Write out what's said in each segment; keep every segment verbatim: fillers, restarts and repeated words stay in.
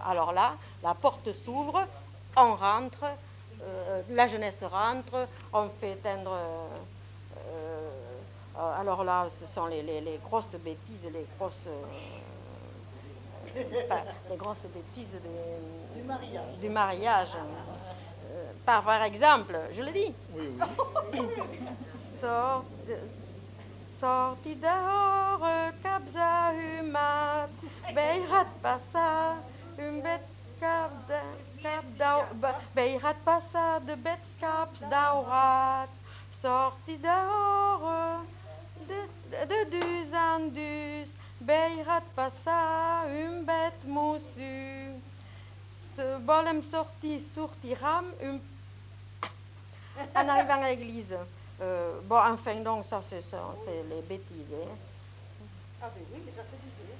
alors là, la porte s'ouvre, on rentre, euh, la jeunesse rentre, on fait éteindre... Euh, euh, alors là, ce sont les, les, les grosses bêtises, les grosses... Euh, enfin, les grosses bêtises de, du mariage. Du mariage. Euh, par, par exemple, je le dis. Oui, oui. Sort, sorti dehors, cabza humat, beirat passa, un bet cap cap beirat passa de bet caps daurat, sorti dehors, de, de, de dus en dus, beirat passa, un bet moussu, ce bolem sorti sortiram, un en arrivant à l'église. Euh, bon, enfin, donc, ça, c'est, ça, c'est les bêtises. Hein. Ah, ben oui, mais ça se disait.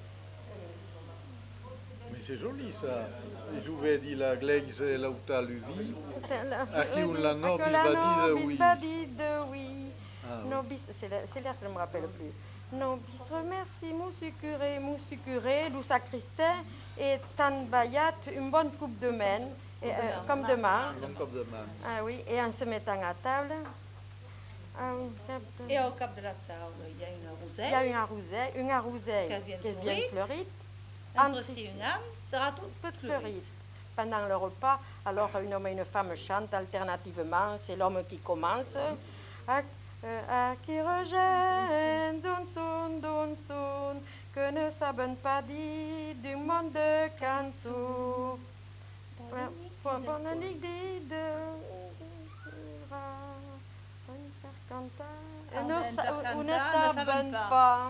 Mais c'est joli, ça. Je vais dire la glaise et l'auta luvi. À qui on la nobis va dire de oui. Ah, Nobis, c'est l'air que je ne me rappelle plus. Nobis remercie, moussu curé, moussu curé, lou sacristain, et tan bayat, une bonne coupe de main. Et, euh, comme demain. Comme demain. Ah oui, et en se mettant à table. Ah, et au cap de la table, il y a une rouseille. Il y a une rouseille, une rouseille qui est bien fleurie. Entre si une âme sera toute, toute fleurie. Pendant le repas, alors un homme et une femme chantent alternativement. C'est l'homme qui commence. À, euh, à qui rejette, don son, don son, que ne savent pas dire du monde de Kansu. Bonne année de on ne savent pas.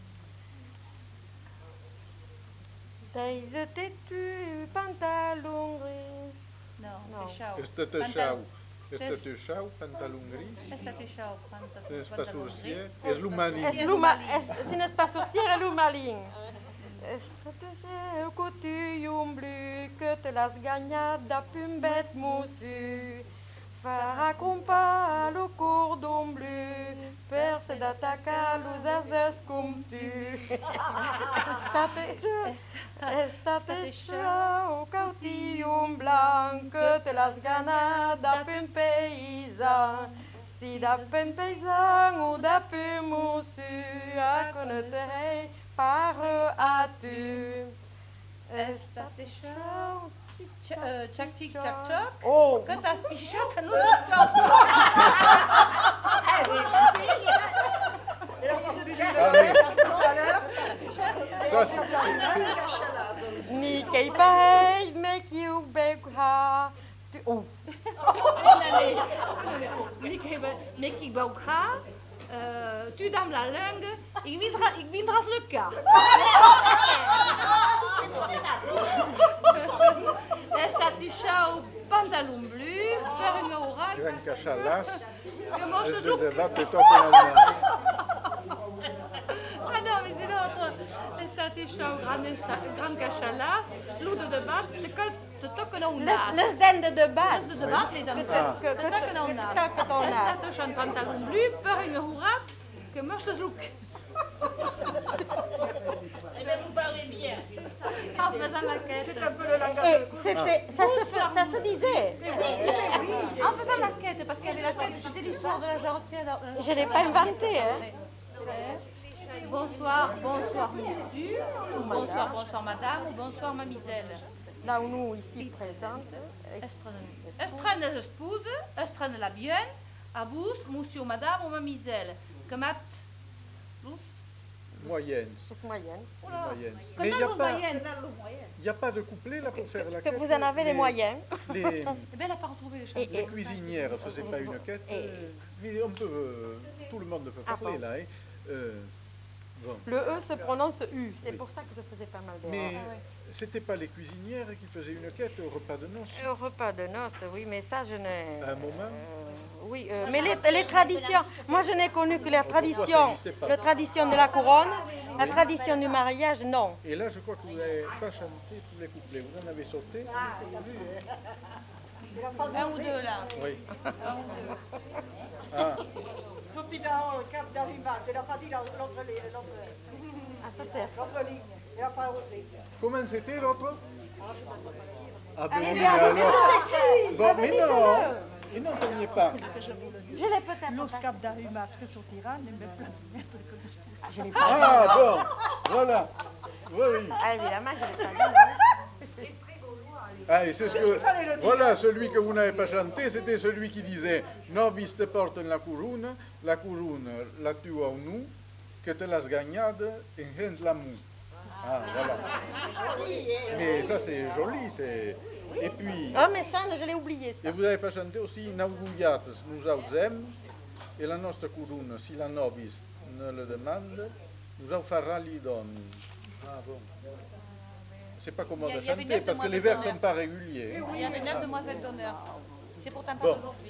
T'as têtu, pantalon gris. Non, c'est chau. Este te chau. Este te chau, pantalon gris. Este te chau, pantalon gris. Es l'humaling. Si n'est pas sorcière, es l'humaling. Este te chau, coutillon blu, que te las gagnada pumbet moussu. Fara compa le cordon bleu, perce d'attaquer los azes comme tu. Estate chaud, cautillon blanc, que te las ganas d'apun paysan. Si d'apun paysan ou d'apun moussu, à connaître par à tu. Estate chaud. Tchac, tic, tchac, tchac. Oh! Quand t'as spiché, t'as nous espérons. Ni kei pareil, mais qui ou beukha. Oh! Mais qui beukha, tu dames la langue, ik windras le cas. Estatu chau, pantalon bleu, per une oracle. Gran cachalas. Que mange Je look. débat de top en allemand. Ah non, mais c'est l'autre. Estatu chau, gran cachalas, l'eau de débat, te toque non nas. Le zen de débat. Le de débat, les dames. Te toque non nas. Estatu chau, pantalon bleu, per une oracle, que mange look. Eh bien, vous parlez bien. En faisant la quête. C'est un peu le langage. C'était, ça, se, ça se disait. En faisant la quête, parce qu'il y avait la quête, c'était l'histoire de la jarretière. Je ne l'ai pas inventé. Hein. Bonsoir, bonsoir monsieur, bonsoir, bonsoir madame, ou bonsoir mamiselle. Là où nous, ici, présentes. Estrane l'épouse, estrane la bien, à vous, monsieur, madame ou mamiselle. Que mat Moyenne. C'est moyenne. Moyenne. Mais il n'y a, a pas de couplet là pour faire la quête. Que vous en avez les, les moyens. Les, eh bien, elle n'a pas retrouvé les chansons. Les cuisinières ne faisaient pas une quête. Et, mais on peut, euh, tout le monde ne peut pas parler là. Hein. Euh, bon. Le E se prononce U, c'est oui. Pour ça que je faisais pas mal d'erreurs. Mais ah, ouais. C'était pas les cuisinières qui faisaient une quête au repas de noces? Au repas de noces, oui, mais ça je n'ai... À un moment euh, Oui, euh, mais les, les traditions, moi je n'ai connu que la tradition, la tradition de la couronne, la tradition du mariage, non. Et là je crois que vous n'avez pas chanté tous les couplets, vous en avez sauté. Ah, un ou deux là. Oui. Un ou deux. Ah. Sorti dans le cap d'Aribat, elle n'a pas dit l'autre ligne, elle n'a pas osé. Comment c'était l'autre? Ah ben oui, mais alors... Bon, mais non, mais non, ça n'y est pas. Je l'ai peut-être Lo pas. scap d'arrimat que sortira, ne me Je l'ai pas. Ah bon, voilà. Oui, oui. Ah, évidemment, je l'ai pas dit. hein. Ah, et c'est ce que... Voilà, celui que vous n'avez pas chanté, c'était celui qui disait « Nobis te porten la couronne, la couronne la tua nous, que te las gagnade en gens la mou. » Ah, voilà. Mais ça, c'est joli, c'est... Et puis... Oh, mais ça, je l'ai oublié, ça. Et vous n'avez pas chanté aussi « Nauguiates nous auzem, et la nostra couronne, si la nobis ne le demande, nous en fera li doni. » Ah bon. C'est pas commode Il y a- à il y avait chanter neuf parce que les demoiselles vers ne d'honneur. sont pas réguliers. Il y avait neuf demoiselles d'honneur. C'est pourtant pas Bon. aujourd'hui.